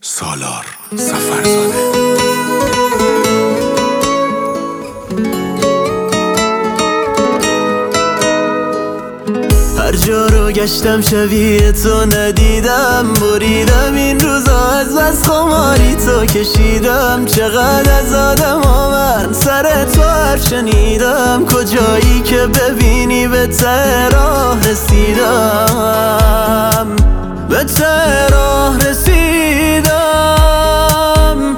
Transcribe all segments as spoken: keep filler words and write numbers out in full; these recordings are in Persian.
سالار سفرزاده. هر جا رو گشتم شبیه تو ندیدم، بریدم این روزا از بس خماری تو کشیدم. چقدر از آدم ها من سر تو حرف شنیدم، کجایی که ببینی به ته راه رسیدم، به ته راه رسیدم.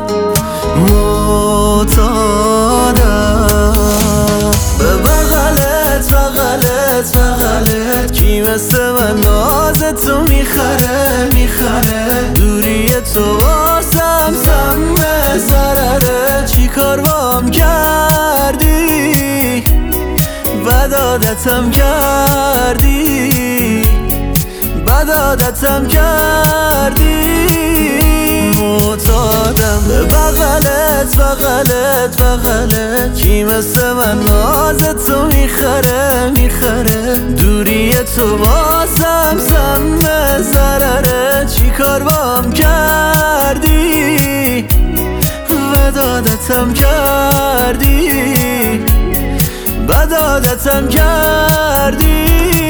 معتادم به بغلت بغلت بغلت، کی مثل من ناز تو میخره میخره. دوری تو واسم سمه ضرره، چی کار بام کردی بد عادتم کردی بد عادتم کردی. معتادم به بغلت بغلت بغلت، کی مثل من ناز تو میخره میخره. دوری تو واسم سمه ضرره، چی کار بام کردی بد عادتم کردی بد عادتم کردی.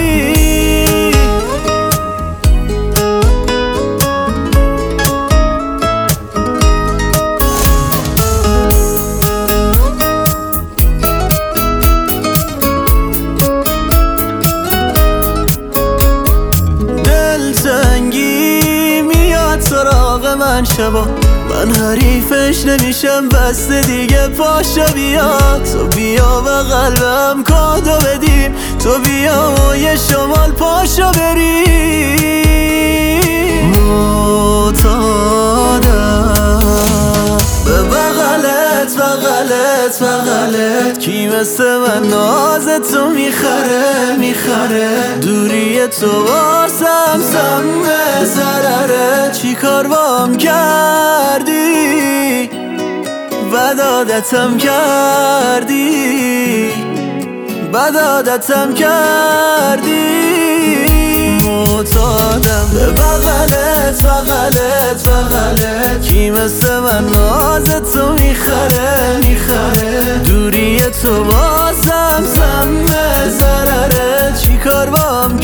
دلتنگی میاد سراغ من شبا، من حریفش نمیشم بسته دیگه. پاشا بیا تو بیا و قلبم کادو بدیم، تو بیا و یه شمال پاشا بریم. معتادم به بغلت بغلت بغلت، کی مثل من ناز تو میخره میخره. دوری تو واسم سمه ضرره، چی کار بام کردی بد عادتم کردی بد عادتم کردی. معتادم به بغلت بغلت بغلت، کی مثل من ناز تو میخره میخره. دوری تو واسم سمه ضرره، چی کار بام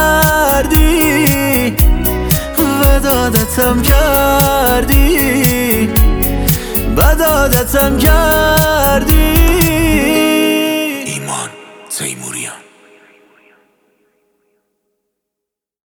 کردی بد عادتم کردی بد عادتم کردی.